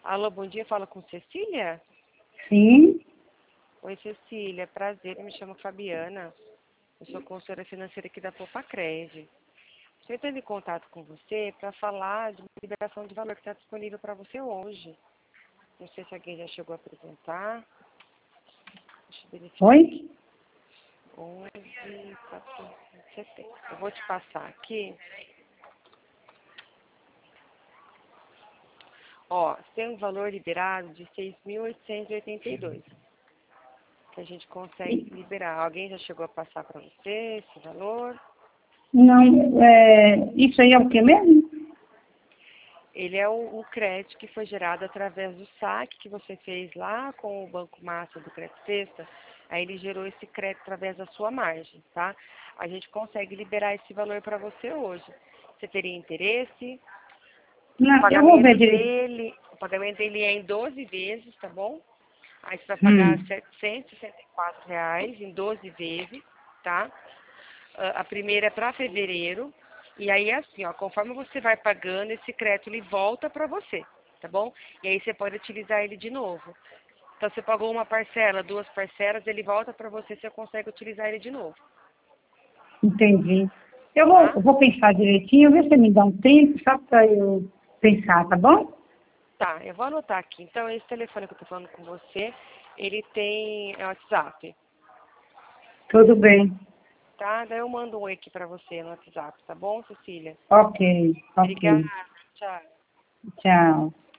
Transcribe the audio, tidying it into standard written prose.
Alô, bom dia, fala com Cecília? Sim. Oi, Cecília, prazer, eu me chamo Fabiana. Eu sou consultora financeira aqui da Poupa-Cred. Estou entrando em contato com você para falar de uma liberação de valor que está disponível para você hoje. Não sei se alguém já chegou a apresentar. Deixa eu verificar. Oi? 11, 470. Eu vou te passar aqui. Ó, tem um valor liberado de 6.882 que a gente consegue liberar. Alguém já chegou a passar para você esse valor? Não, isso aí é o que mesmo? Ele é o crédito que foi gerado através do saque que você fez lá com o Banco Master do Crédito Sexta. Aí ele gerou esse crédito através da sua margem, tá? A gente consegue liberar esse valor para você hoje. Você teria interesse? Não, eu vou ver direito. O pagamento dele é em 12 vezes, tá bom? Aí você vai pagar R$ 764 em 12 vezes, tá? A primeira é para fevereiro. E aí, assim, ó, conforme você vai pagando, esse crédito ele volta para você, tá bom? E aí você pode utilizar ele de novo. Então, você pagou uma parcela, duas parcelas, ele volta para você, você consegue utilizar ele de novo, Entendi. tá? Eu vou pensar direitinho, ver se você me dá um tempo, só para eu pensar, tá bom? Tá, eu vou anotar aqui. Então, esse telefone que eu tô falando com você, ele tem WhatsApp, Tudo bem. tá? Daí eu mando um oi aqui para você no WhatsApp, tá bom, Cecília? Ok, ok. Obrigada, tchau. Tchau.